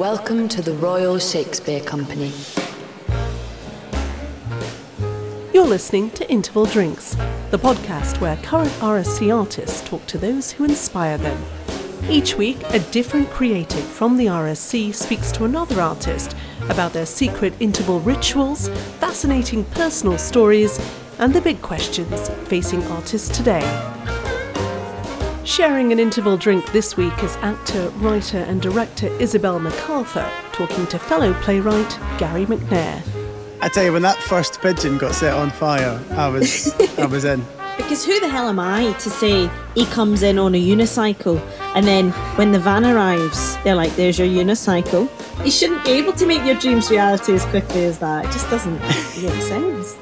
Welcome to the Royal Shakespeare Company. You're listening to Interval Drinks, the podcast where current RSC artists talk to those who inspire them. Each week, a different creative from the RSC speaks to another artist about their secret interval rituals, fascinating personal stories, and the big questions facing artists today. Sharing an interval drink this week is actor, writer and director Isabel MacArthur talking to fellow playwright Gary McNair. I tell you, when that first pigeon got set on fire, I was in. Because who the hell am I to say he comes in on a unicycle and then when the van arrives, they're like, there's your unicycle. You shouldn't be able to make your dreams reality as quickly as that. It just doesn't make sense.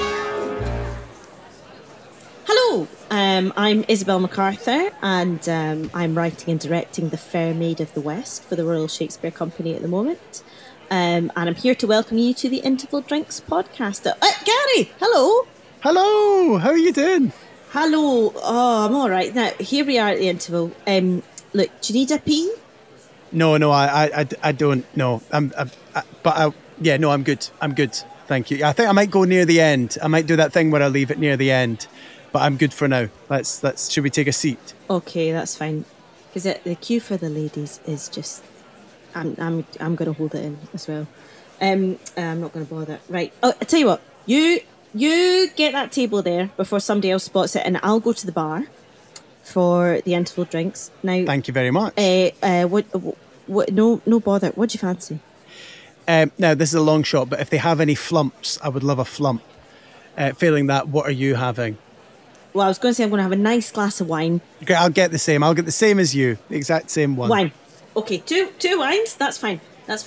Hello, I'm Isabel MacArthur and I'm writing and directing The Fair Maid of the West for the Royal Shakespeare Company at the moment. And I'm here to welcome you to the Interval Drinks podcast. Gary, hello. Hello, how are you doing? Hello. Oh, I'm all right. Now, here we are at the interval. Look, do you need a pee? No, I don't. No, I'm good. I'm good. Thank you. I think I might go near the end. I might do that thing where I leave it near the end, but I'm good for now. Let's. Should we take a seat? Okay, that's fine. Because the queue for the ladies is just. I'm going to hold it in as well. I'm not going to bother. Right. Oh, I tell you what. You get that table there before somebody else spots it, and I'll go to the bar for the interval drinks. Now, thank you very much. What? No bother. What do you fancy? Now, this is a long shot, but if they have any flumps, I would love a flump. Failing that, what are you having? Well, I was going to say I'm going to have a nice glass of wine. Okay, I'll get the same. I'll get the same as you. The exact same one. Wine. Okay, two wines. That's fine.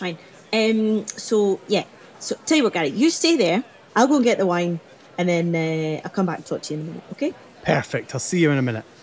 So tell you what, Gary, you stay there. I'll go and get the wine, and then I'll come back and talk to you in a minute, okay? Perfect. I'll see you in a minute.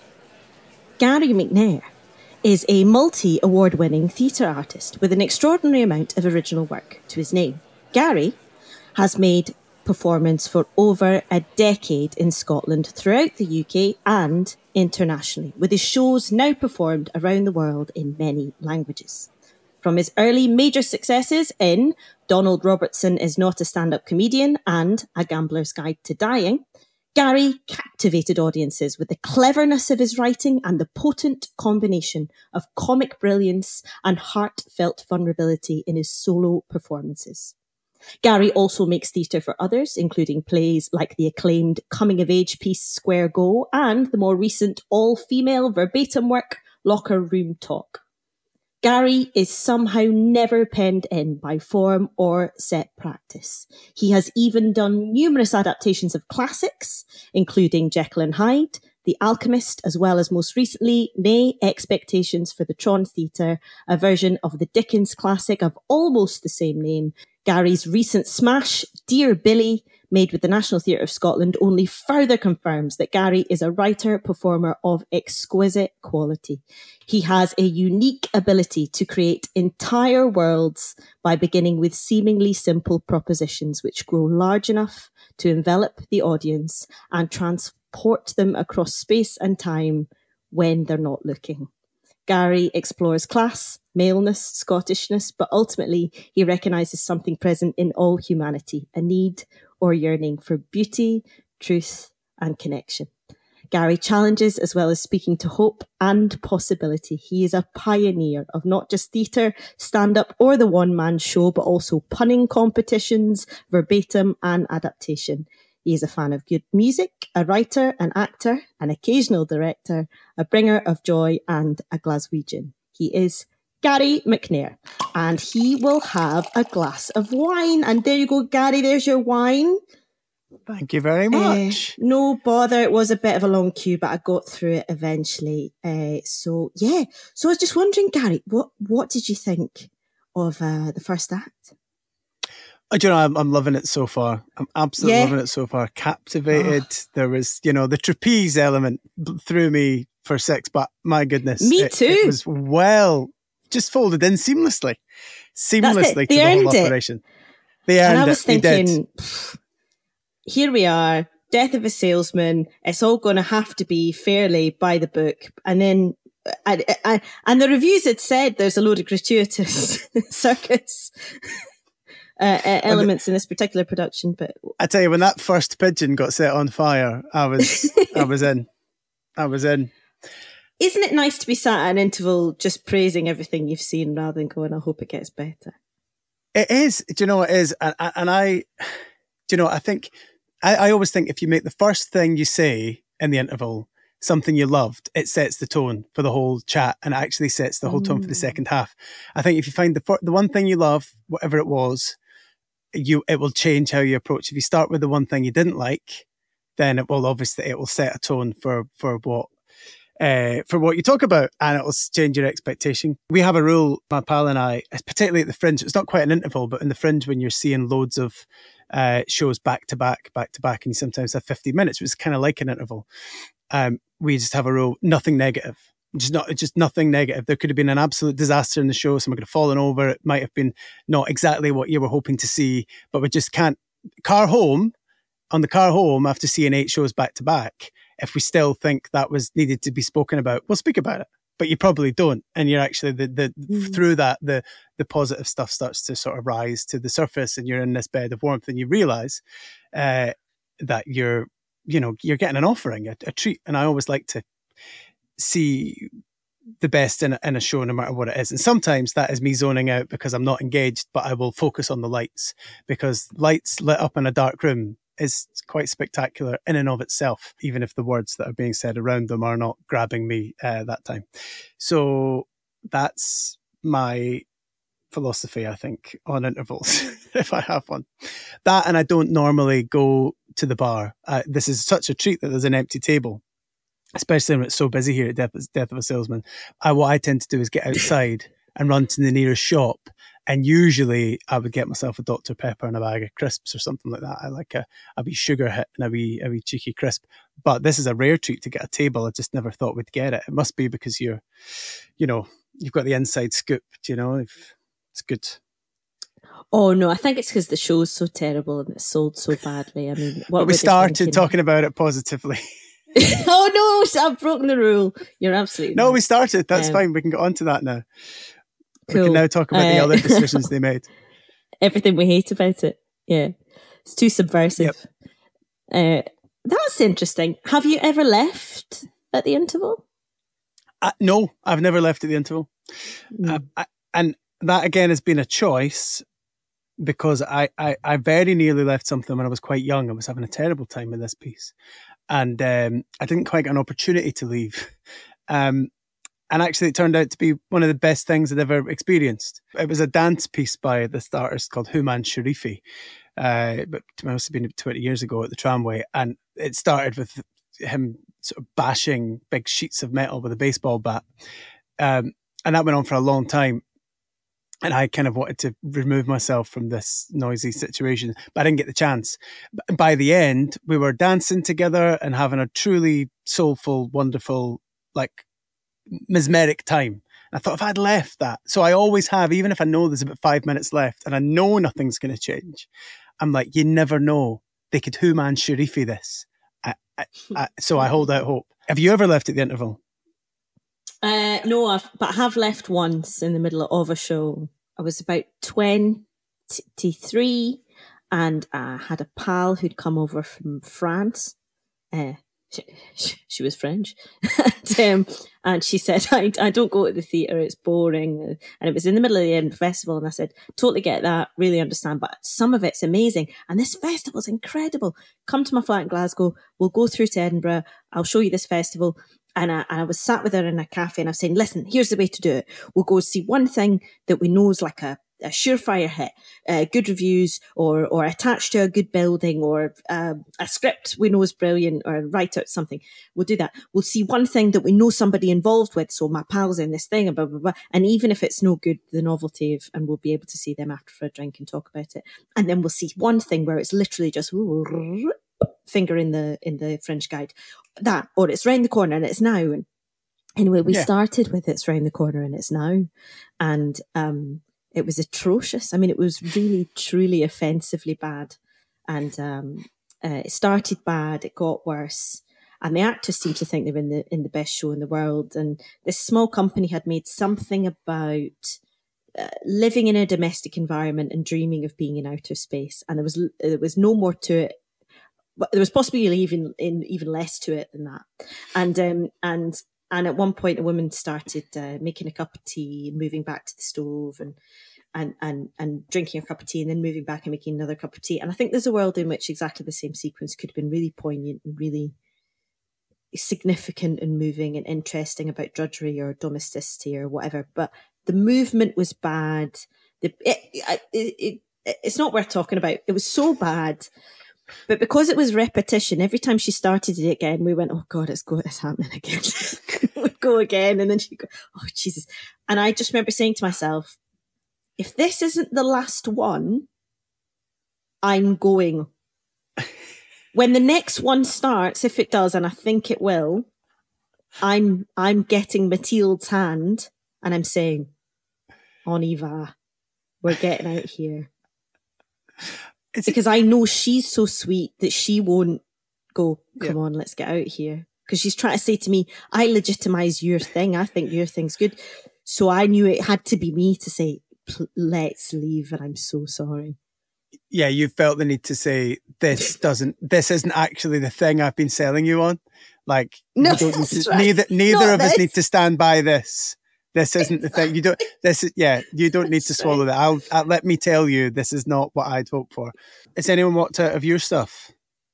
Gary McNair is a multi-award-winning theatre artist with an extraordinary amount of original work to his name. Gary has made performance for over a decade in Scotland, throughout the UK and internationally, with his shows now performed around the world in many languages. From his early major successes in Donald Robertson is Not a Stand-Up Comedian and A Gambler's Guide to Dying, Gary captivated audiences with the cleverness of his writing and the potent combination of comic brilliance and heartfelt vulnerability in his solo performances. Gary also makes theatre for others, including plays like the acclaimed coming-of-age piece Square Go and the more recent all-female verbatim work Locker Room Talk. Gary is somehow never penned in by form or set practice. He has even done numerous adaptations of classics, including Jekyll and Hyde, The Alchemist, as well as most recently, Nay, Expectations for the Tron Theatre, a version of the Dickens classic of almost the same name. Gary's recent smash, Dear Billy, made with the National Theatre of Scotland, only further confirms that Gary is a writer-performer of exquisite quality. He has a unique ability to create entire worlds by beginning with seemingly simple propositions which grow large enough to envelop the audience and transport them across space and time when they're not looking. Gary explores class, maleness, Scottishness, but ultimately he recognises something present in all humanity, a need or yearning for beauty, truth and connection. Gary challenges as well as speaking to hope and possibility. He is a pioneer of not just theatre, stand-up or the one-man show, but also punning competitions, verbatim and adaptation. He is a fan of good music, a writer, an actor, an occasional director, a bringer of joy and a Glaswegian. He is Gary McNair, and he will have a glass of wine. And there you go, Gary, there's your wine. Thank you very much. No bother. It was a bit of a long queue, but I got through it eventually. So I was just wondering, Gary, what did you think of the first act? Do you know, I'm loving it so far. I'm absolutely loving it so far. Captivated. There was, the trapeze element threw me for 6, but my goodness. Me too. It was just folded in seamlessly to the whole operation. They earned it. And I was thinking, here we are, Death of a Salesman. It's all going to have to be fairly by the book. And then and the reviews had said there's a load of gratuitous circus elements in this particular production. But I tell you, when that first pigeon got set on fire, I was in. Isn't it nice to be sat at an interval just praising everything you've seen rather than going, I hope it gets better? It is. Do you know what it is? And I think I always think if you make the first thing you say in the interval something you loved, it sets the tone for the whole chat and actually sets the whole tone for the second half. I think if you find the one thing you love, whatever it was, it will change how you approach. If you start with the one thing you didn't like, then it will set a tone for what you talk about, and it will change your expectation. We have a rule, my pal and I, particularly at the Fringe. It's not quite an interval, but in the Fringe, when you're seeing loads of shows back to back, and you sometimes have 50 minutes, which is kind of like an interval. We just have a rule: nothing negative. Just nothing negative. There could have been an absolute disaster in the show. Someone could have fallen over. It might have been not exactly what you were hoping to see, but we just can't. On the car home after seeing 8 shows back to back, if we still think that was needed to be spoken about, we'll speak about it. But you probably don't, and you're actually through that the positive stuff starts to sort of rise to the surface, and you're in this bed of warmth, and you realise that you're getting an offering, a treat. And I always like to see the best in a show, no matter what it is. And sometimes that is me zoning out because I'm not engaged, but I will focus on the lights, because lights lit up in a dark room is quite spectacular in and of itself, even if the words that are being said around them are not grabbing me that time. So that's my philosophy, I think, on intervals, if I have one. That, and I don't normally go to the bar. This is such a treat that there's an empty table, especially when it's so busy here at Death of a Salesman. What I tend to do is get outside and run to the nearest shop. And usually I would get myself a Dr. Pepper and a bag of crisps or something like that. I like a wee sugar hit and a wee cheeky crisp. But this is a rare treat to get a table. I just never thought we'd get it. It must be because you've got the inside scoop, it's good. Oh no, I think it's because the show's so terrible and it's sold so badly. I mean, but we started talking about it positively. Oh no, I've broken the rule. You're absolutely no. We started. That's fine. We can get on to that now. Cool. We can now talk about the other decisions they made. Everything we hate about it. Yeah, it's too subversive. Yep. That's interesting. Have you ever left at the interval? No, I've never left at the interval, and that again has been a choice. Because I very nearly left something when I was quite young. I was having a terrible time in this piece. And I didn't quite get an opportunity to leave. And actually it turned out to be one of the best things I'd ever experienced. It was a dance piece by this artist called Human Sharifi. But it must have been 20 years ago at the Tramway. And it started with him sort of bashing big sheets of metal with a baseball bat. And that went on for a long time. And I kind of wanted to remove myself from this noisy situation, but I didn't get the chance. But by the end, we were dancing together and having a truly soulful, wonderful, mesmeric time. And I thought, if I'd left that, so I always have, even if I know there's about 5 minutes left and I know nothing's going to change, I'm like, you never know. They could Human Sharifi this. So I hold out hope. Have you ever left at the interval? No, but I have left once in the middle of a show. I was about 23 and I had a pal who'd come over from France. She was French. And she said, I don't go to the theatre, it's boring. And it was in the middle of the Edinburgh Festival. And I said, totally get that, really understand, but some of it's amazing. And this festival's incredible. Come to my flat in Glasgow, we'll go through to Edinburgh, I'll show you this festival. And I was sat with her in a cafe and I was saying, listen, here's the way to do it. We'll go see one thing that we know is like a surefire hit, good reviews or attached to a good building or a script we know is brilliant or write out something. We'll do that. We'll see one thing that we know somebody involved with. So my pal's in this thing, blah, blah, blah. And even if it's no good, the novelty of, and we'll be able to see them after for a drink and talk about it. And then we'll see one thing where it's literally just finger in the French Guide. That, or it's round the corner and it's now. And anyway, we started with it's round the corner and it's now. And it was atrocious. I mean, it was really, truly offensively bad. And it started bad, it got worse. and the actors seemed to think they were in the best show in the world. And this small company had made something about living in a domestic environment and dreaming of being in outer space, and there was no more to it. But there was possibly even less to it than that. And at one point, a woman started making a cup of tea, moving back to the stove, and drinking a cup of tea, and then moving back and making another cup of tea. And I think there's a world in which exactly the same sequence could have been really poignant and really significant and moving and interesting about drudgery or domesticity or whatever. But the movement was bad. It's not worth talking about. It was so bad. But because it was repetition, every time she started it again, we went, oh God, it's happening again. We'd go again. And then she'd go, oh Jesus. And I just remember saying to myself, if this isn't the last one, I'm going. When the next one starts, if it does, and I think it will, I'm getting Mathilde's hand and I'm saying, on y va. We're getting out here. Because I know she's so sweet that she won't go, come on, let's get out here. Because she's trying to say to me, I legitimise your thing. I think your thing's good. So I knew it had to be me to say, let's leave, and I'm so sorry. Yeah, you felt the need to say, this isn't actually the thing I've been selling you on. Like, no, you don't need to, neither of us need to stand by this. This isn't the thing. You don't need to swallow that. I'll let me tell you, this is not what I'd hoped for. Has anyone walked out of your stuff?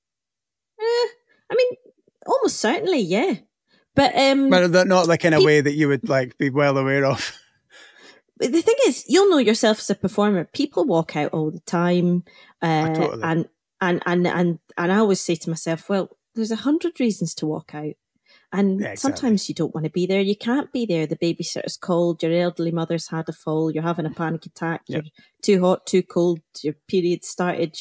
I mean, almost certainly, yeah. But not like in a way that you would like be well aware of. The thing is, you'll know yourself as a performer. People walk out all the time, Totally. and I always say to myself, well, there's 100 reasons to walk out. And exactly. Sometimes you don't want to be there. You can't be there. The babysitter's called. Your elderly mother's had a fall. You're having a panic attack. Yep. You're too hot, too cold. Your period started.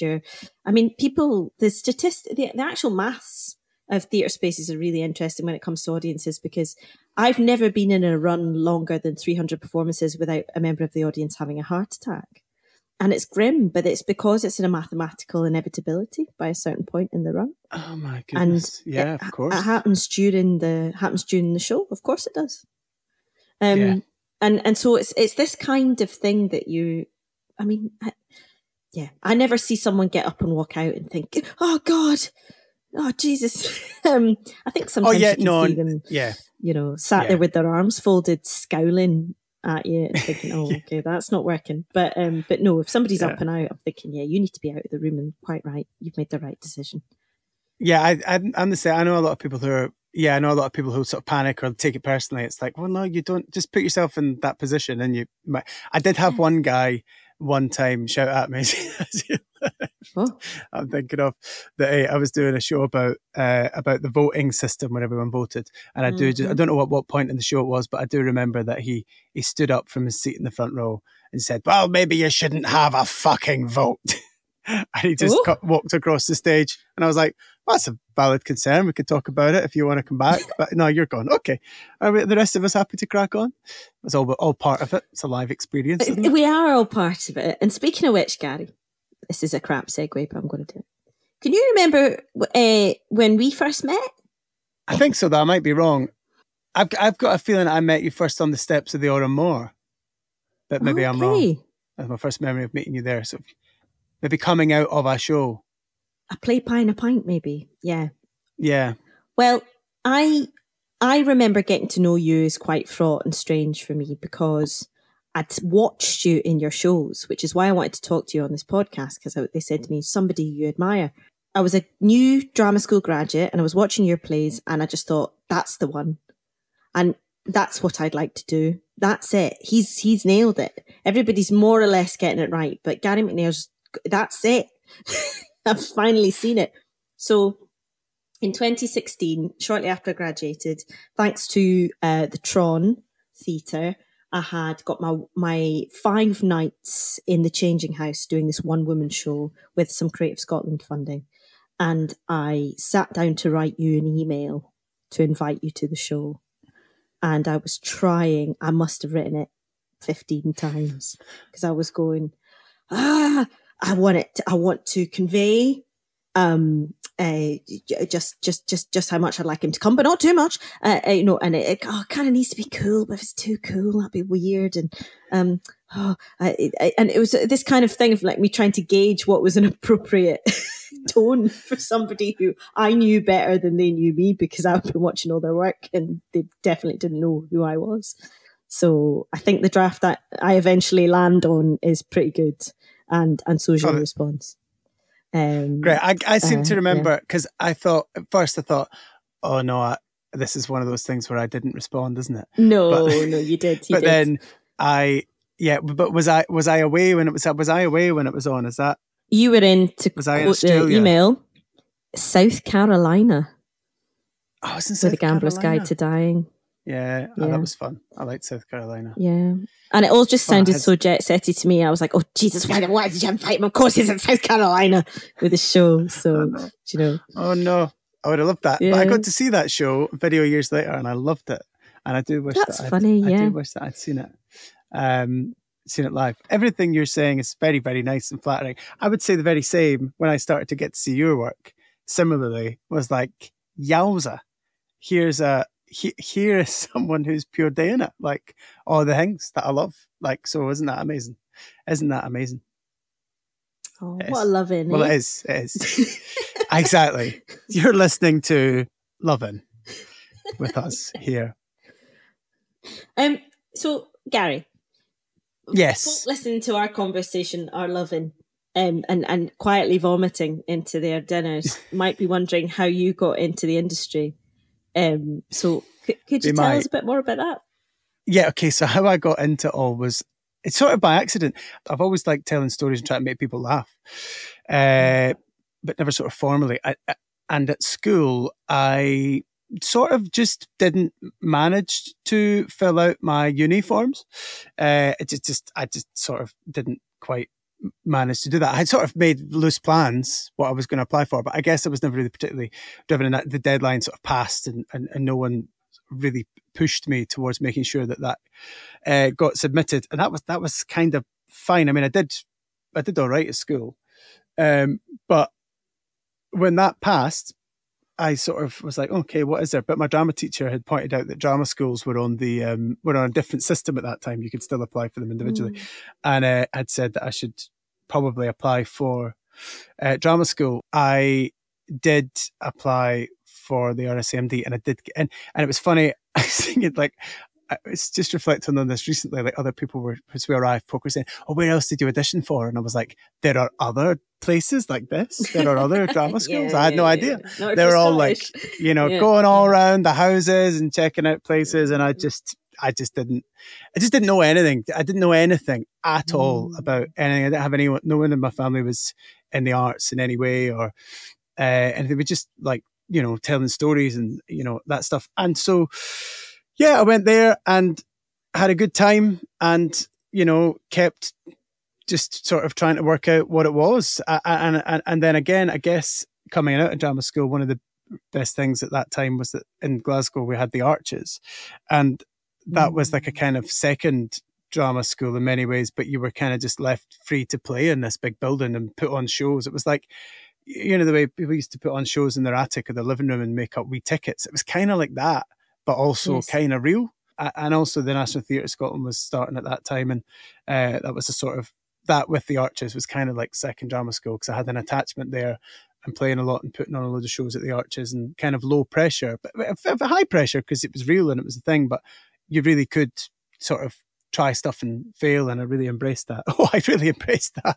The actual maths of theatre spaces are really interesting when it comes to audiences, because I've never been in a run longer than 300 performances without a member of the audience having a heart attack. And it's grim, but it's because it's in a mathematical inevitability by a certain point in the run. Oh my goodness! And of course, it happens during the show. Of course, it does. And so it's this kind of thing that you. I mean, I never see someone get up and walk out and think, "Oh God, oh Jesus." I think sometimes you can see them, sat there with their arms folded, scowling at you and thinking, oh, okay, that's not working. But no, if somebody's up and out, I'm thinking, you need to be out of the room, and quite right, you've made the right decision. Yeah, I'm the same. I know a lot of people who sort of panic or take it personally. It's like, well, no, you don't. Just put yourself in that position, and I did have one guy one time shout at me. I'm thinking of that. I was doing a show about the voting system when everyone voted, and I don't know what point in the show it was, but I do remember that he stood up from his seat in the front row and said, "Well, maybe you shouldn't have a fucking vote." And he just walked across the stage, and I was like, "That's a valid concern. We could talk about it if you want to come back." But no, you're gone. Okay, are the rest of us happy to crack on? It's all part of it. It's a live experience. Isn't it? We are all part of it. And speaking of which, Gary, this is a crap segue, but I'm going to do it. Can you remember when we first met? I think so, though. I might be wrong. I've got a feeling I met you first on the steps of the Autumn Moor, but maybe I'm wrong. That's my first memory of meeting you there. So maybe coming out of a show. A play pie and a pint, maybe. Yeah. Yeah. Well, I remember getting to know you as quite fraught and strange for me, because I'd watched you in your shows, which is why I wanted to talk to you on this podcast, because they said to me, somebody you admire. I was a new drama school graduate and I was watching your plays, and I just thought, that's the one. And that's what I'd like to do. That's it. He's nailed it. Everybody's more or less getting it right, but Gary McNair's, that's it. I've finally seen it. So in 2016, shortly after I graduated, thanks to the Tron Theatre, I had got my 5 nights in the Changing House doing this one-woman show with some Creative Scotland funding. And I sat down to write you an email to invite you to the show. And I was trying, I must have written it 15 times, because I was going, I want to convey just how much I'd like him to come, but not too much. And it kind of needs to be cool, but if it's too cool, that'd be weird. And and it was this kind of thing of like me trying to gauge what was an appropriate tone for somebody who I knew better than they knew me, because I've been watching all their work and they definitely didn't know who I was. So I think the draft that I eventually land on is pretty good, and so is your response. Great. I seem to remember, because at first I thought, oh no, this is one of those things where I didn't respond, isn't it? No, you did. Then but was I away when it was? Was I away when it was on? Is that you were in? To quote the email, South Carolina. I was in South with a Gambler's Guide to Dying. Yeah, oh, that was fun. I liked South Carolina. Yeah. And it all just sounded so jet-setty to me. I was like, oh, Jesus, why did you invite him? Of course he's in South Carolina with the show. So, you know. Oh, no. I would have loved that. Yeah. But I got to see that show video years later, and I loved it. And I do wish That's funny, I do wish that I'd seen it. Seen it live. Everything you're saying is very, very nice and flattering. I would say the very same when I started to get to see your work. Similarly, was like, yowza. Here is someone who's pure day in it, like all the things that I love. Like, so isn't that amazing? Isn't that amazing? Oh, what a loving. Well, it is. Exactly. You're listening to Lovin' with us here. So Gary. Yes. Folk listening to our conversation are loving and quietly vomiting into their dinners might be wondering how you got into the industry. So could you tell us a bit more about that? Yeah, okay. So how I got into it all was, it's sort of by accident. I've always liked telling stories and trying to make people laugh, but never sort of formally. And at school, I sort of just didn't manage to fill out my uni forms. I just sort of didn't quite managed to do that. I had sort of made loose plans what I was going to apply for, but I guess I was never really particularly driven in that. The deadline sort of passed and no one really pushed me towards making sure that got submitted. And that was kind of fine. I mean, I did all right at school. But when that passed, I sort of was like, okay, what is there? But my drama teacher had pointed out that drama schools were on a different system at that time. You could still apply for them individually. And had said that I should probably apply for drama school. I did apply for the RSCMD, and I did, and it was funny. I was thinking, like, I was just reflecting on this recently, like other people were, as we arrived, folk were saying, oh, where else did you audition for? And I was like, there are other places like this. There are other drama schools. I had no idea. They were all like, going all around the houses and checking out places. And I just didn't know anything. I didn't know anything at all about anything. I didn't have anyone, no one in my family was in the arts in any way or anything. We just like, telling stories and, that stuff. And so, yeah, I went there and had a good time and, kept just sort of trying to work out what it was. And then again, I guess coming out of drama school, one of the best things at that time was that in Glasgow, we had the Arches. And that was like a kind of second drama school in many ways, but you were kind of just left free to play in this big building and put on shows. It was like, the way people used to put on shows in their attic or their living room and make up wee tickets. It was kind of like that, but also kind of real. And also the National Theatre of Scotland was starting at that time. And that was a sort of, that with the Arches was kind of like second drama school because I had an attachment there and playing a lot and putting on a load of shows at the Arches and kind of low pressure, but high pressure because it was real and it was a thing, but you really could sort of try stuff and fail. And I really embraced that. Oh, I really embraced that.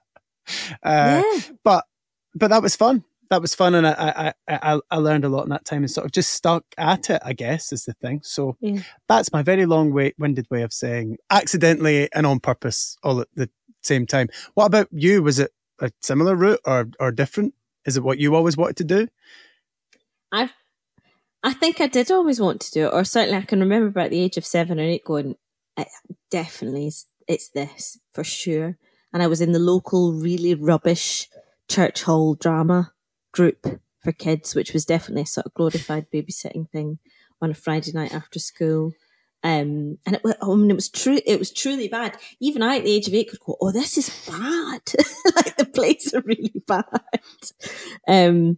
But that was fun. That was fun. And I learned a lot in that time and sort of just stuck at it, I guess, is the thing. So that's my very long-winded way of saying accidentally and on purpose all at the same time. What about you? Was it a similar route or different? Is it what you always wanted to do? I think I did always want to do it, or certainly I can remember about the age of 7 or 8 going, definitely it's this, for sure. And I was in the local really rubbish church hall drama group for kids, which was definitely a sort of glorified babysitting thing on a Friday night after school. And it was truly bad. Even I, at the age of 8, could go, oh, this is bad. Like the plays are really bad.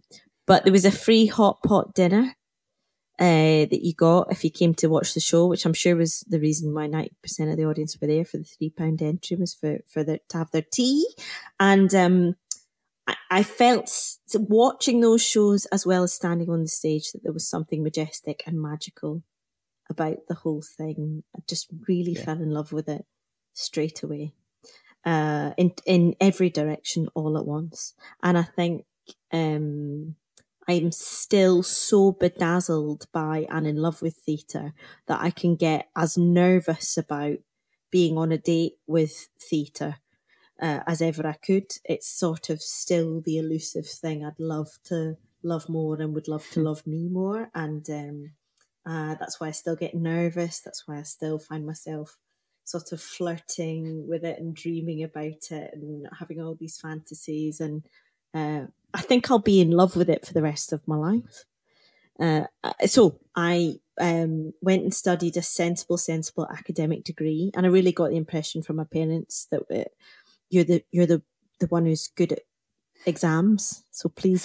But there was a free hot pot dinner that you got if you came to watch the show, which I'm sure was the reason why 90% of the audience were there for the £3 entry, was to have their tea. And I felt watching those shows as well as standing on the stage that there was something majestic and magical about the whole thing. I just really fell in love with it straight away, in every direction all at once. And I think I'm still so bedazzled by and in love with theatre that I can get as nervous about being on a date with theatre as ever I could. It's sort of still the elusive thing I'd love to love more and would love to love me more. And that's why I still get nervous. That's why I still find myself sort of flirting with it and dreaming about it and having all these fantasies. And I think I'll be in love with it for the rest of my life. So I went and studied a sensible academic degree, and I really got the impression from my parents that you're the one who's good at exams. So please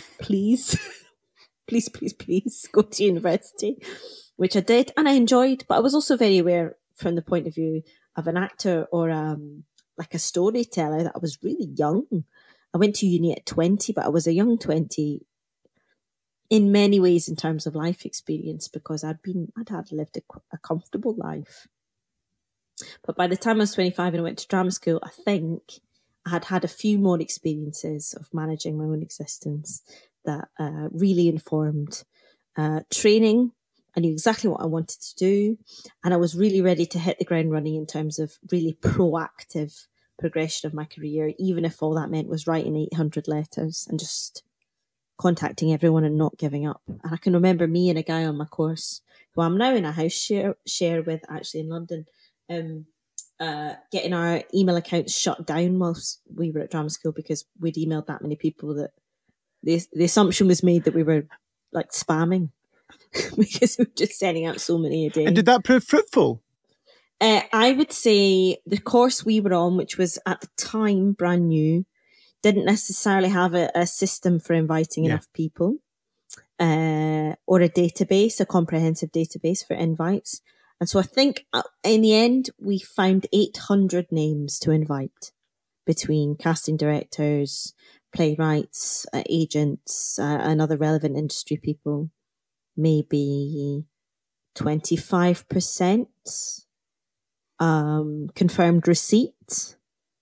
go to university, which I did, and I enjoyed. But I was also very aware from the point of view of an actor or like a storyteller that I was really young. I went to uni at 20, but I was a young 20 in many ways in terms of life experience, because I'd lived a comfortable life. But by the time I was 25 and I went to drama school, I think I had had a few more experiences of managing my own existence that really informed training. I knew exactly what I wanted to do, and I was really ready to hit the ground running in terms of really proactive progression of my career, even if all that meant was writing 800 letters and just contacting everyone and not giving up. And I can remember me and a guy on my course, who I'm now in a house share with actually in London, getting our email accounts shut down whilst we were at drama school because we'd emailed that many people that the assumption was made that we were like spamming because we were just sending out so many a day. And did that prove fruitful? I would say the course we were on, which was at the time brand new, didn't necessarily have a system for inviting enough people or a database, a comprehensive database for invites. And so I think in the end, we found 800 names to invite between casting directors, playwrights, agents, and other relevant industry people. Maybe 25% confirmed receipt,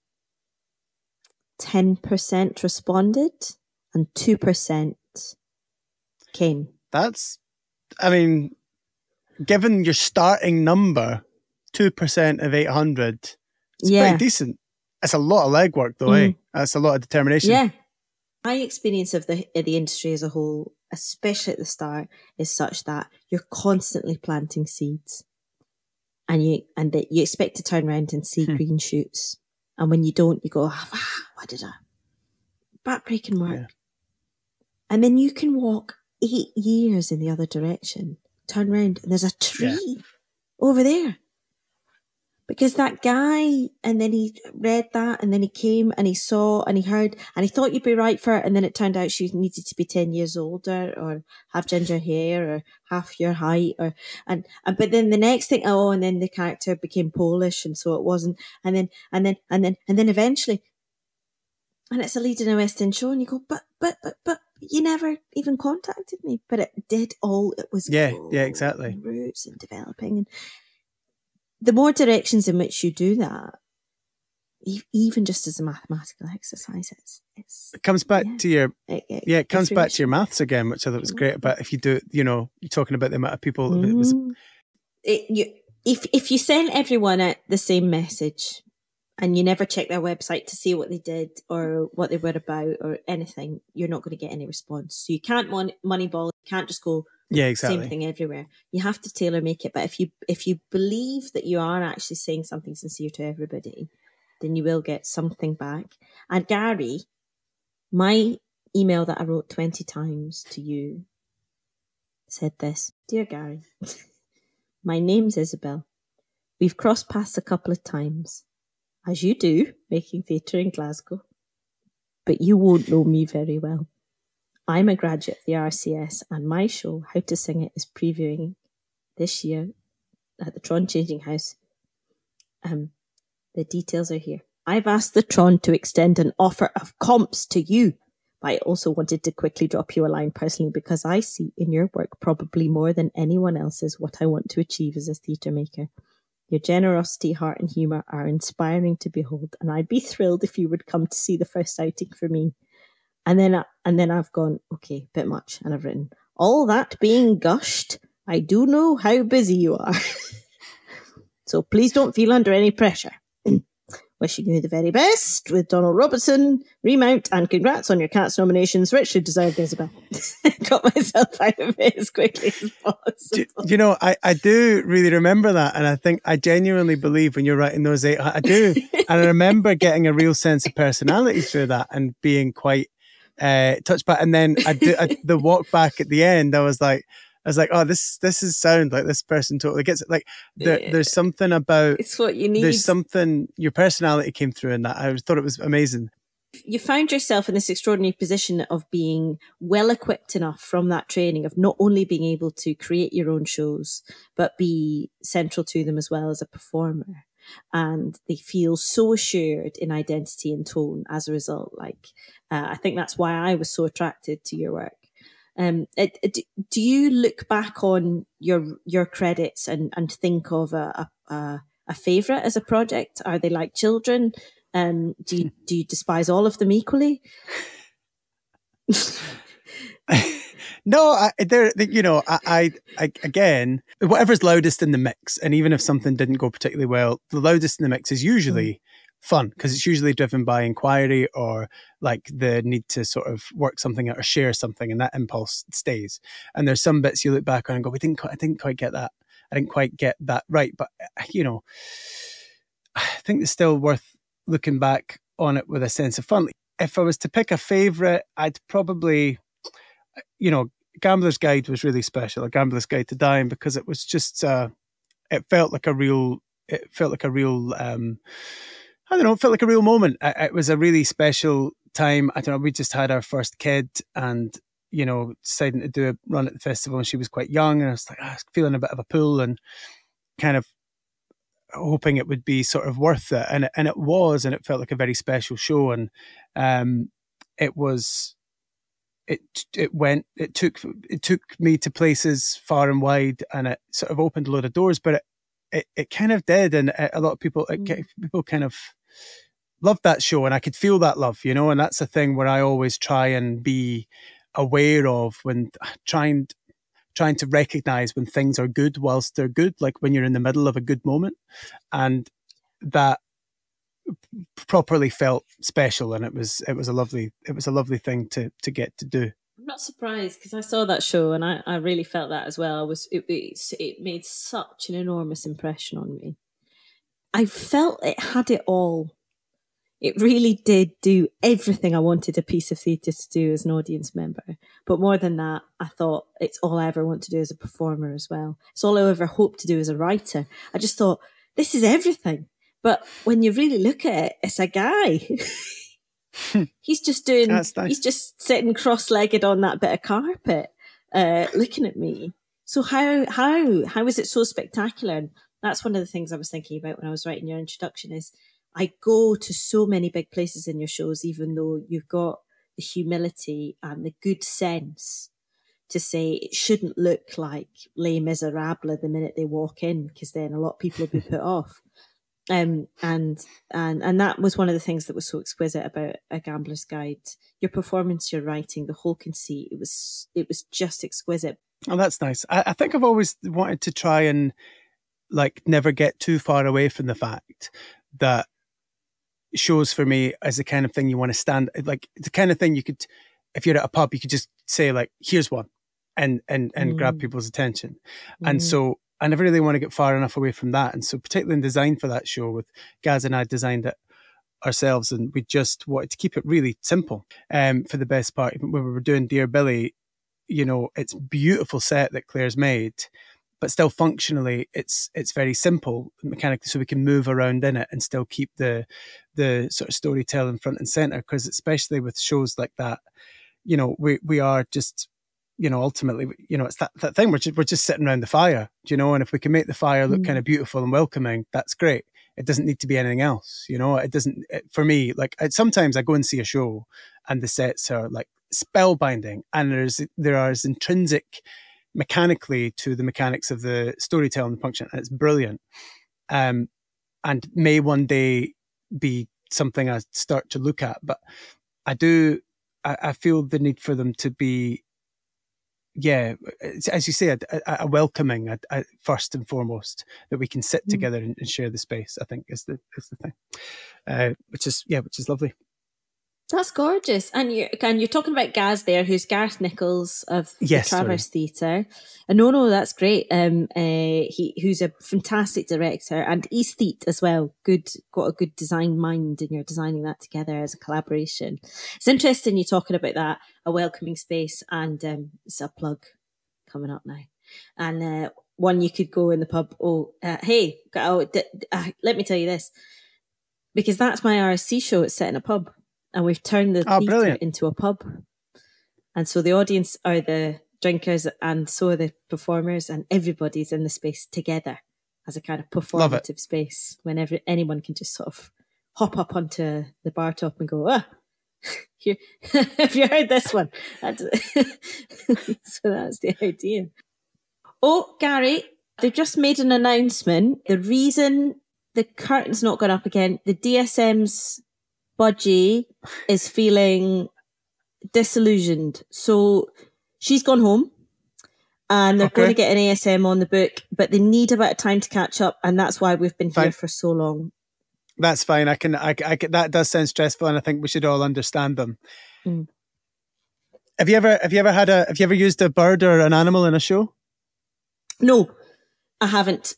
10% responded, and 2% came. That's, I mean, given your starting number, 2% of 800, it's pretty decent. It's a lot of legwork though, eh? That's a lot of determination. Yeah. My experience of the industry as a whole, especially at the start, is such that you're constantly planting seeds. And that you expect to turn around and see green shoots. And when you don't, you go, what did I? Backbreaking work. Yeah. And then you can walk 8 years in the other direction, turn around, and there's a tree over there. Because that guy, and then he read that, and then he came and he saw and he heard, and he thought you'd be right for it, and then it turned out she needed to be 10 years older, or have ginger hair, or half your height, but then the next thing, and then the character became Polish, and so it wasn't, and then eventually, and it's a lead in a West End show, and you go, but you never even contacted me, but it did all. It was exactly, roots and developing and. The more directions in which you do that, even just as a mathematical exercise, it comes back to your it comes back to your maths again, which I thought was great. But if you do, you're talking about the amount of people. If you send everyone out the same message, and you never check their website to see what they did or what they were about or anything, you're not going to get any response. So you can't moneyball. You can't just go. Yeah, exactly. Same thing everywhere. You have to tailor make it. But if you believe that you are actually saying something sincere to everybody, then you will get something back. And Gary, my email that I wrote 20 times to you said this: Dear Gary, my name's Isabel. We've crossed paths a couple of times, as you do, making theatre in Glasgow. But you won't know me very well. I'm a graduate of the RCS, and my show, How to Sing It, is previewing this year at the Tron Changing House. The details are here. I've asked the Tron to extend an offer of comps to you, but I also wanted to quickly drop you a line personally because I see in your work probably more than anyone else's what I want to achieve as a theatre maker. Your generosity, heart and humour are inspiring to behold, and I'd be thrilled if you would come to see the first outing for me. And then I've gone, okay, bit much, and I've written, all that being gushed, I do know how busy you are. So please don't feel under any pressure. Wishing you the very best with Donald Robertson, remount, and congrats on your Cats nominations. Richly deserved, Isabel. Got myself out of it as quickly as possible. You know, I do really remember that, and I think I genuinely believe when you're writing those 8, I do. And I remember getting a real sense of personality through that and being quite touched by it. And then the walk back at the end, I was like, oh, this is sound like this person totally gets it. Like there's something about it's what you need. There's something, your personality came through in that. I thought it was amazing. You found yourself in this extraordinary position of being well equipped enough from that training of not only being able to create your own shows, but be central to them as well as a performer. And they feel so assured in identity and tone as a result. Like, I think that's why I was so attracted to your work. Do you look back on your credits and think of a favourite as a project? Are they like children? Do you despise all of them equally? No, I again, whatever's loudest in the mix, and even if something didn't go particularly well, the loudest in the mix is usually fun because it's usually driven by inquiry or like the need to sort of work something out or share something, and that impulse stays. And there's some bits you look back on and go, I didn't quite get that. I didn't quite get that right. But, you know, I think it's still worth looking back on it with a sense of fun. If I was to pick a favourite, I'd probably, you know, Gambler's Guide was really special, A Gambler's Guide to Dying, because it was just, it felt like a real moment. It was a really special time. I don't know, we just had our first kid and, you know, deciding to do a run at the festival, and she was quite young, and I was like, I was feeling a bit of a pull and kind of hoping it would be sort of worth it. And it was, and it felt like a very special show. And it took me to places far and wide, and it sort of opened a lot of doors, but it kind of did. And a lot of people kind of loved that show, and I could feel that love, you know. And that's a thing where I always try and be aware of when trying to recognize when things are good whilst they're good, like when you're in the middle of a good moment. And that properly felt special, and it was a lovely thing to get to do. I'm not surprised because I saw that show and I really felt that as well. It made such an enormous impression on me. I felt it had it all. It really did do everything I wanted a piece of theatre to do as an audience member. But more than that, I thought it's all I ever want to do as a performer as well. It's all I ever hope to do as a writer. I just thought, this is everything. But when you really look at it, it's a guy. He's just he's just sitting cross-legged on that bit of carpet, looking at me. So how is it so spectacular? And that's one of the things I was thinking about when I was writing your introduction is I go to so many big places in your shows, even though you've got the humility and the good sense to say it shouldn't look like Les Miserables the minute they walk in, because then a lot of people will be put off. And that was one of the things that was so exquisite about A Gambler's Guide. Your performance, your writing, the whole conceit, it was just exquisite. Oh, that's nice. I think I've always wanted to try and like never get too far away from the fact that shows for me is the kind of thing you want to stand, like the kind of thing you could, if you're at a pub, you could just say like, here's one and grab people's attention. And so I never really want to get far enough away from that. And so particularly in design for that show, with Gaz and I designed it ourselves, and we just wanted to keep it really simple for the best part. Even when we were doing Dear Billy, you know, it's a beautiful set that Claire's made, but still functionally it's very simple mechanically, so we can move around in it and still keep the sort of storytelling front and center. Because especially with shows like that, we are just, ultimately, it's that thing. We're just sitting around the fire, and if we can make the fire look kind of beautiful and welcoming, that's great. It doesn't need to be anything else, for me, like sometimes I go and see a show and the sets are like spellbinding, and there is intrinsic mechanically to the mechanics of the storytelling function, and it's brilliant. And may one day be something I start to look at, but I feel the need for them to be, as you say, a welcoming, first and foremost, that we can sit together and share the space, I think is the thing, which is lovely. That's gorgeous. And you're talking about Gaz there, who's Gareth Nichols of the Traverse Theatre. And no, that's great. Who's a fantastic director and aesthete as well. Got a good design mind, and you're designing that together as a collaboration. It's interesting you talking about that, a welcoming space, and it's a plug coming up now. And one you could go in the pub. Let me tell you this, because that's my RSC show. It's set in a pub. And we've turned the theatre into a pub. And so the audience are the drinkers, and so are the performers, and everybody's in the space together as a kind of performative space, whenever anyone can just sort of hop up onto the bar top and go, here, have you heard this one? So that's the idea. Oh, Gary, they've just made an announcement. The reason the curtain's not gone up again, the DSM's Budgie is feeling disillusioned. So she's gone home, and they're going to get an ASM on the book, but they need a bit of time to catch up, and that's why we've been here for so long. That's fine. I can that does sound stressful, and I think we should all understand them. Have you ever used a bird or an animal in a show? No, I haven't.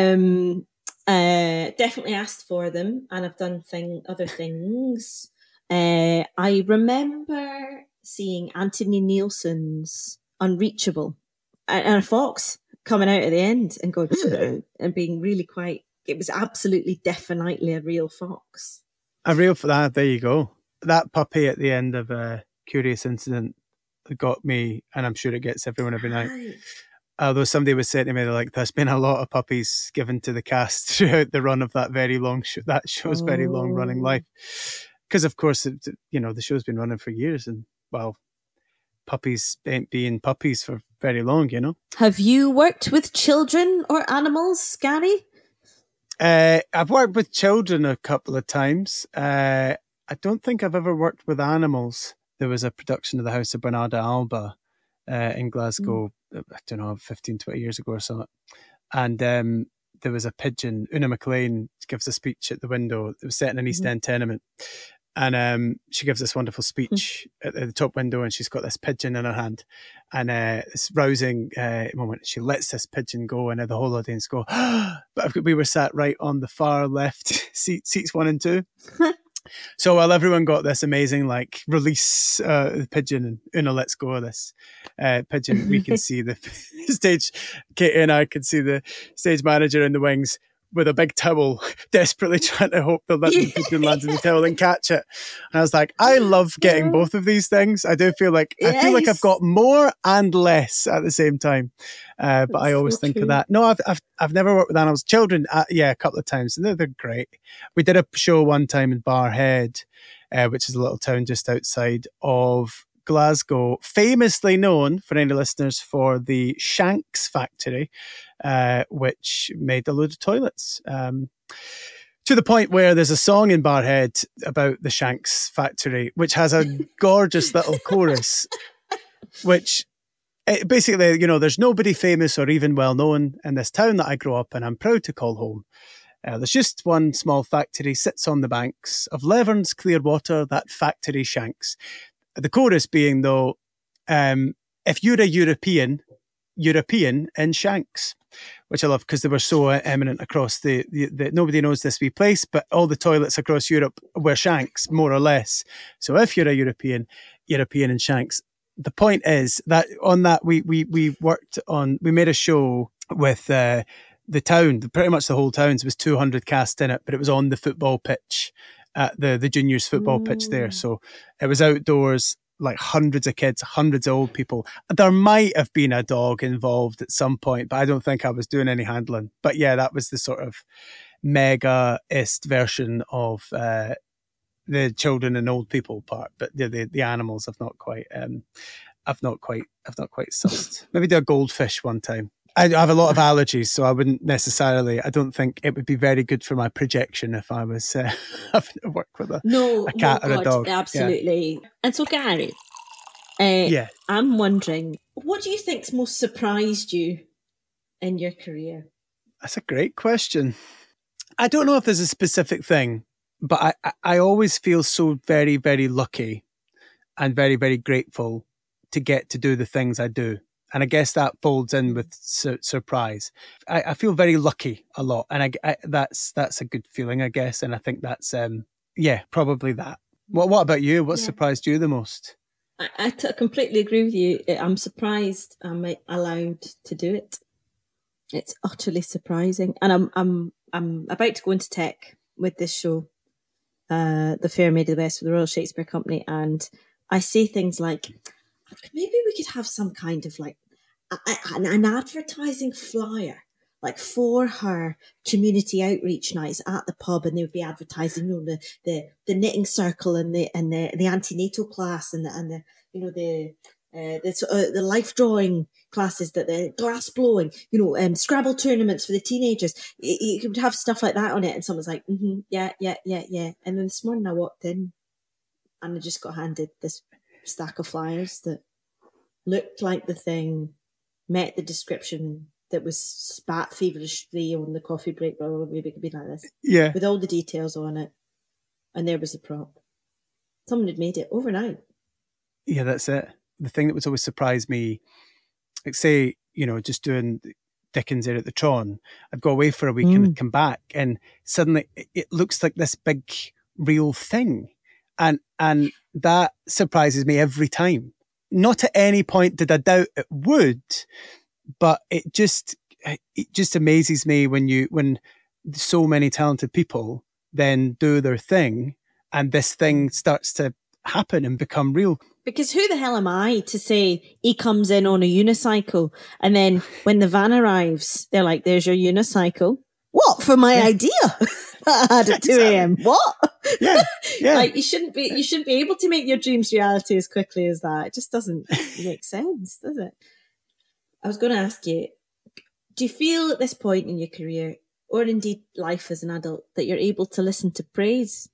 Definitely asked for them, and I've done other things. I remember seeing Anthony Nielsen's Unreachable, and a fox coming out at the end and going and being really quite. It was absolutely, definitely a real fox. There you go. That puppy at the end of Curious Incident got me, and I'm sure it gets everyone every night. Although somebody was saying to me, like, there's been a lot of puppies given to the cast throughout the run of that very long that show's very long running life. Because, of course, the show's been running for years, and, well, puppies ain't being puppies for very long, Have you worked with children or animals, Gary? I've worked with children a couple of times. I don't think I've ever worked with animals. There was a production of The House of Bernarda Alba in Glasgow, I don't know, 15, 20 years ago or something. And there was a pigeon. Una McLean gives a speech at the window. It was set in an East End tenement. And she gives this wonderful speech at the top window, and she's got this pigeon in her hand. And this rousing moment, she lets this pigeon go, and the whole audience go, but we were sat right on the far left seats 1 and 2. So while everyone got this amazing, like, release the pigeon, and Una lets go of this pigeon, we can see the stage. Katie and I could see the stage manager in the wings with a big towel, desperately trying to hope the pigeon lands in the towel and catch it. And I was like, I love getting both of these things. I do feel like I feel like I've got more and less at the same time. But I always think of that. No, I've never worked with animals. Children, a couple of times, and they're great. We did a show one time in Barrhead, which is a little town just outside of Glasgow, famously known, for any listeners, for the Shanks factory, which made a load of toilets. To the point where there's a song in Barrhead about the Shanks factory, which has a gorgeous little chorus, which basically, there's nobody famous or even well known in this town that I grew up in. I'm proud to call home. There's just one small factory, sits on the banks of Leverns clear water, that factory Shanks. The chorus being, though, if you're a European in Shanks, which I love because they were so eminent across the nobody knows this wee place, but all the toilets across Europe were Shanks, more or less. So if you're a European in Shanks. The point is that on that we made a show with the town, pretty much the whole town. There was 200 cast in it, but it was on the football pitch at the juniors football pitch there. So it was outdoors, like hundreds of kids, hundreds of old people. There might have been a dog involved at some point, but I don't think I was doing any handling. But yeah, that was the sort of mega-ist version of the children and old people part. But the animals I've not quite sussed. Maybe do a goldfish one time. I have a lot of allergies, so I don't think it would be very good for my projection if I was having to work with a cat or a dog. Absolutely. Yeah. And so, Gary, I'm wondering, what do you think's most surprised you in your career? That's a great question. I don't know if there's a specific thing, but I always feel so very, very lucky and very, very grateful to get to do the things I do. And I guess that folds in with surprise. I feel very lucky a lot. And that's a good feeling, I guess. And I think that's, probably that. What about you? What surprised you the most? I completely agree with you. I'm surprised I'm allowed to do it. It's utterly surprising. And I'm about to go into tech with this show, The Fair Maid of the West with the Royal Shakespeare Company. And I say things like, maybe we could have some kind of like an advertising flyer, like for her community outreach nights at the pub, and they would be advertising, the knitting circle and the antenatal class and the life drawing classes, that the glass blowing, Scrabble tournaments for the teenagers. You could have stuff like that on it, and someone's like, yeah. And then this morning I walked in, and I just got handed this stack of flyers that looked like the thing, met the description that was spat feverishly on the coffee break, or maybe it could be like this. Yeah. With all the details on it. And there was the prop. Someone had made it overnight. Yeah, that's it. The thing that was always surprised me, like say, just doing Dickens there at the Tron, I'd go away for a week and I'd come back and suddenly it looks like this big real thing. And that surprises me every time. Not at any point did I doubt it would, but it just amazes me when so many talented people then do their thing and this thing starts to happen and become real. Because who the hell am I to say he comes in on a unicycle and then when the van arrives, they're like, there's your unicycle. What? For my idea? I had at 2 a.m. What? Yeah. Like you shouldn't be able to make your dreams reality as quickly as that. It just doesn't make sense, does it? I was going to ask you, do you feel at this point in your career, or indeed life as an adult, that you're able to listen to praise?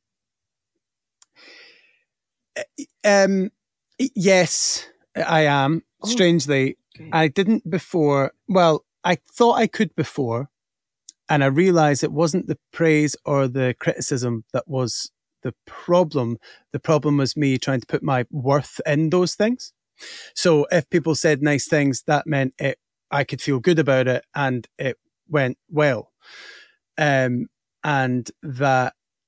Yes, I am. Strangely, I didn't before. Well, I thought I could before. And I realized it wasn't the praise or the criticism that was the problem. The problem was me trying to put my worth in those things. So if people said nice things, that meant I could feel good about it and it went well. And that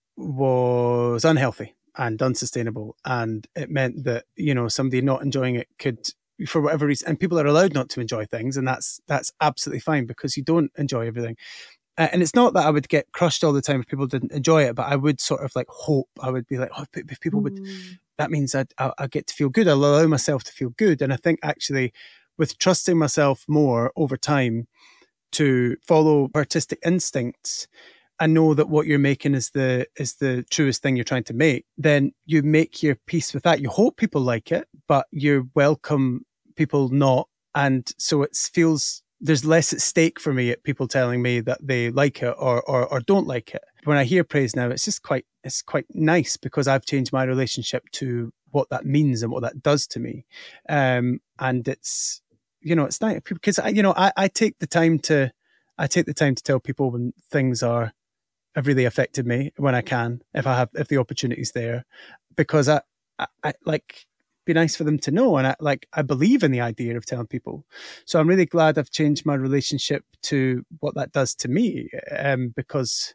was unhealthy and unsustainable. And it meant that, somebody not enjoying it could, for whatever reason, and people are allowed not to enjoy things. And that's absolutely fine because you don't enjoy everything. And it's not that I would get crushed all the time if people didn't enjoy it, but I would sort of like hope, I would be like, if people would, that means I'll get to feel good. I'll allow myself to feel good. And I think actually with trusting myself more over time to follow artistic instincts and know that what you're making is the truest thing you're trying to make, then you make your peace with that. You hope people like it, but you welcome people not. And so it feels, there's less at stake for me at people telling me that they like it or don't like it. When I hear praise now, it's quite nice because I've changed my relationship to what that means and what that does to me. And it's, it's nice because I take the time to tell people when things have really affected me when I can, if the opportunity's there, because I like, be nice for them to know. And I believe in the idea of telling people. So I'm really glad I've changed my relationship to what that does to me. Because,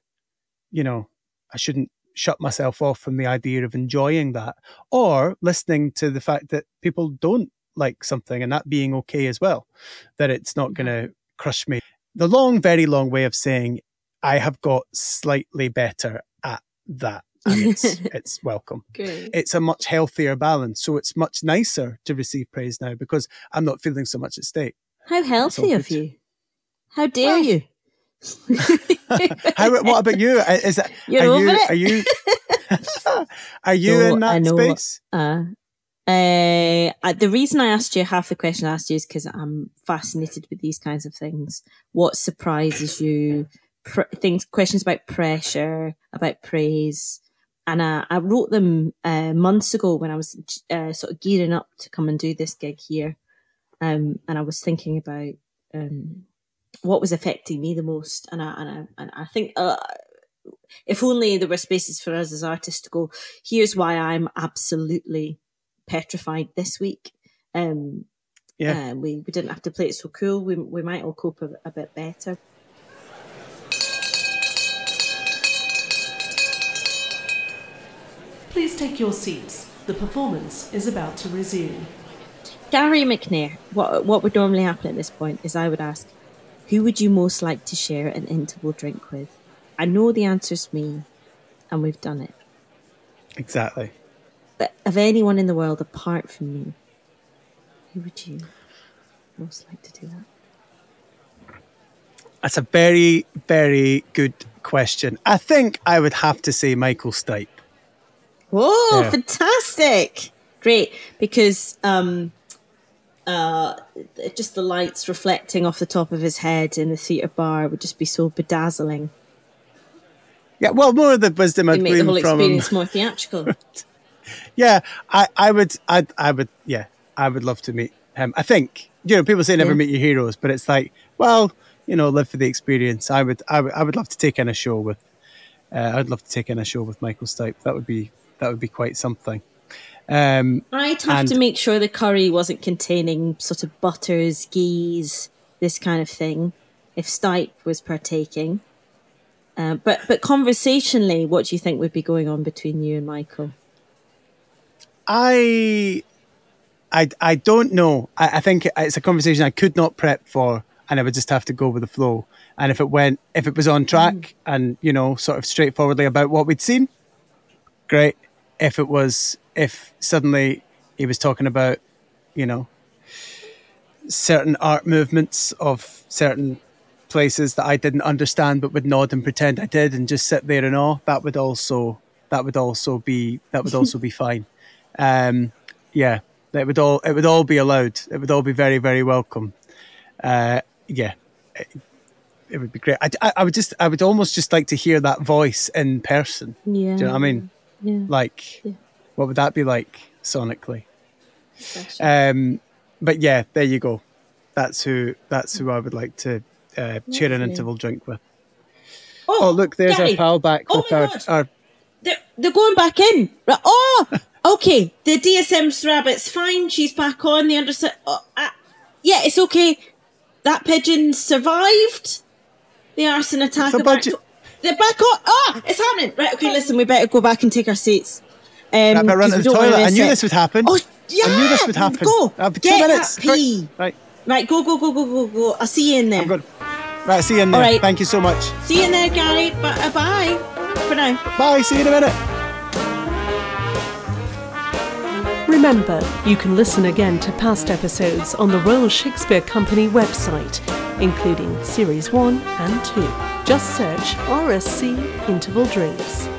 I shouldn't shut myself off from the idea of enjoying that or listening to the fact that people don't like something and that being okay as well, that it's not going to crush me. The very long way of saying I have got slightly better at that. and it's welcome. Great. It's a much healthier balance, so it's much nicer to receive praise now because I'm not feeling so much at stake. How healthy of you. How dare you? What about you? Is that You're over it? Are you in that space? The reason I asked you half the question I asked you is because I'm fascinated with these kinds of things. What surprises you? Questions about pressure, about praise. And I wrote them months ago when I was sort of gearing up to come and do this gig here. And I was thinking about what was affecting me the most. And I think if only there were spaces for us as artists to go, here's why I'm absolutely petrified this week. We didn't have to play it so cool. We might all cope a bit better. Please take your seats. The performance is about to resume. Gary McNair, what would normally happen at this point is I would ask, who would you most like to share an interval drink with? I know the answer's me, and we've done it. Exactly. But of anyone in the world apart from me, who would you most like to do that? That's a very, very good question. I think I would have to say Michael Stipe. Whoa, fantastic. Great, because just the lights reflecting off the top of his head in the theatre bar would just be so bedazzling. Yeah, well, more of the wisdom I'd make the whole glean from experience him. more theatrical. Yeah, I would love to meet him. I think, people say never meet your heroes, but it's like, well, live for the experience. I would love to take in a show with Michael Stipe. That would be quite something. I'd have to make sure the curry wasn't containing sort of butters, ghees, this kind of thing, if Stipe was partaking. But conversationally, what do you think would be going on between you and Michael? I don't know. I think it's a conversation I could not prep for, and I would just have to go with the flow. And if it was on track and, sort of straightforwardly about what we'd seen, great. If suddenly he was talking about, certain art movements of certain places that I didn't understand but would nod and pretend I did and just sit there and awe, that would also be fine. It would all be allowed. It would all be very, very welcome. It would be great. I would almost just like to hear that voice in person. Yeah. Do you know what I mean? Yeah. What would that be like sonically? But yeah, there you go. That's who I would like to share an interval drink with. Oh, look, there's Gary. our pal back with our They're going back in. Oh, okay. The DSM's rabbit's fine. She's back on. The understand. Yeah, it's okay. That pigeon survived the arson attack. They're back on. It's happening. Right, okay, listen, we better go back and take our seats. Run to the toilet. I knew this would happen. Oh, yeah. I knew this would happen. Go. 2 Get minutes. that pee. Right. Right, go. I'll see you in there. I'm good. Right, see you in there. All right. Thank you so much. See you in there, Gary. Bye for now. Bye, see you in a minute. Remember, you can listen again to past episodes on the Royal Shakespeare Company website, including Series 1 and 2. Just search RSC Interval Drinks.